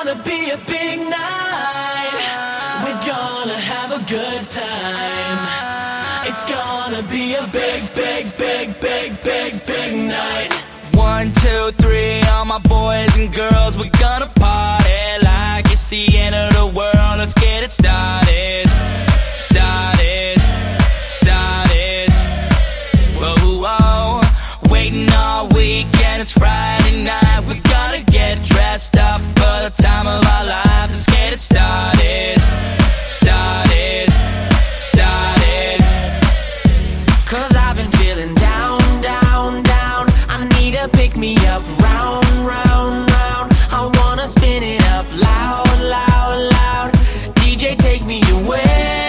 gonna be a big night. We're gonna have a good time. It's gonna be a big, big, big, big, big, big night. 1, 2, 3, all my boys and girls, we're gonna party like it's the end of the world. Let's get it started. Started. Started. Whoa, whoa. Waiting all weekend, it's Friday night. We gotta get dressed up for the time of our lives. Let's get it started. Started. Started. 'Cause I've been feeling down, down, down. I need to pick me up, round, round, round. I wanna spin it up loud, loud, loud. DJ, take me away.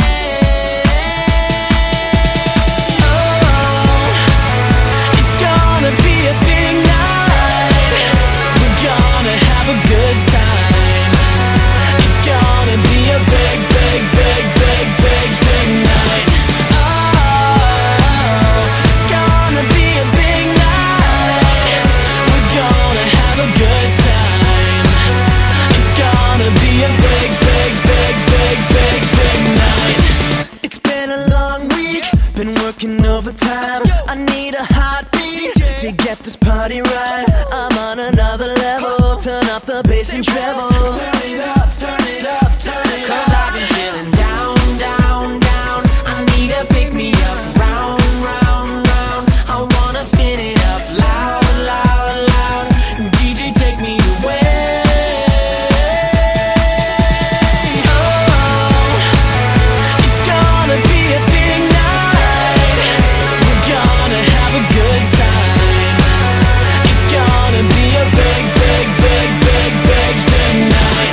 Oh, it's gonna be a big night. We're gonna have a good time. It's gonna be a big, big, big, big, big, big night. Good time. It's gonna be a big, big, big, big, big, big night. It's been a long week, been working overtime. I need a heartbeat to get this party right. I'm on another level, turn up the bass and treble. Turn it up, turn it up, turn it up. 'Cause I've been feeling down, down, down. I need to pick me up, round, round, round. I wanna spin it up loud, loud, loud. DJ, take me away. Oh, it's gonna be a big night. We're gonna have a good time. It's gonna be a big, big, big, big, big, big night.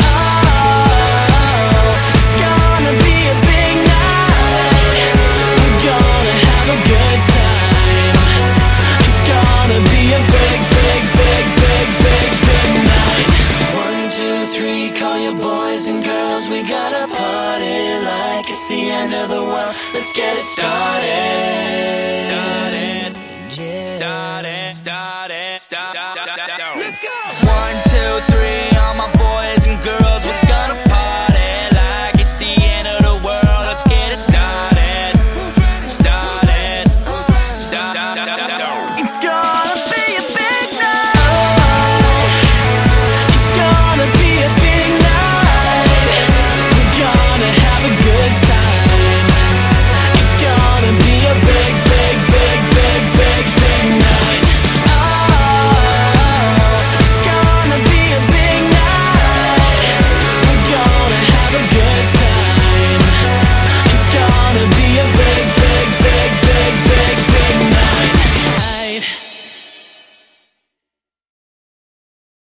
Oh, it's gonna be a big night. We're gonna have a good time. It's gonna be a big, big, big, big, big, big night. 1, 2, 3, call your boys and girls. We gotta party like it's the end of the world. Let's get it started. Started. Yeah. Started. Started. Started. Let's go.